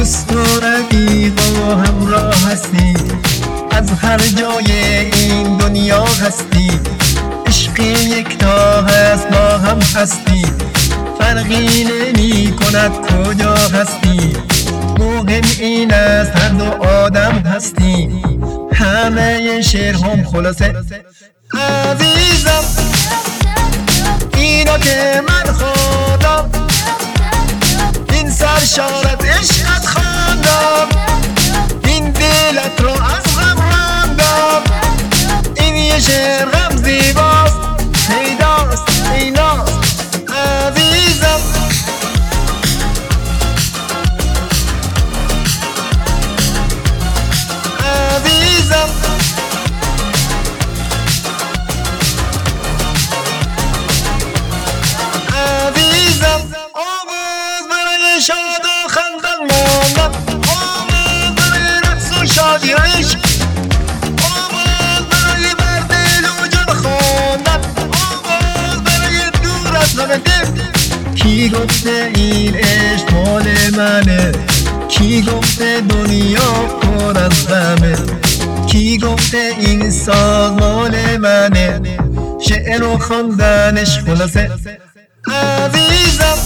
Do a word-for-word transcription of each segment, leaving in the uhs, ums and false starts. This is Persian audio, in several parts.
دوست و رفیق و همراه هستی، از هر جای این دنیا هستی. عشق یکتا هست با هم هستی، فرقی نمی کند کجا هستی. مهم این است هر دو آدم هستی، همه شعرهم خلاصه عزیزم. اینا که من خواندم، این سرشارت عشقت خواندم، این دلت رو از غم راندم. این یه شعر غم زیباست، پیداست ایناست عزیزم. عزیزم عزیزم آواز برای شاد و خندان ماندم، آواز برای رقص و شادی عشق، آواز برای بر دل و جان خواندن، آواز برای دور از غم دل. کی گفته این عشق مال منه؟ کی گفته دنیا پر از غمه؟ کی گفته این ساز مال منه؟ شعر و خواندنش خلاصه عزیزم.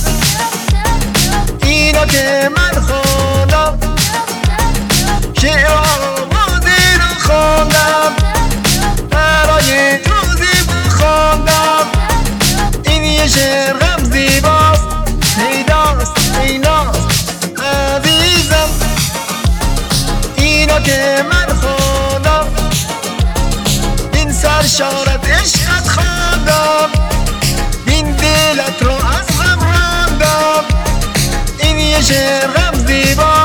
اینا که من خواندم، شعر آوازی رو خواندم، برای تو زیبا خواندم. این یه شعر غم زیباست، پیداست ایناست عزیزم. اینا که من خواندم، این سرشارت عشقت خواندم، این دلت رو از غم راندم. این یه شعر غم زیباست.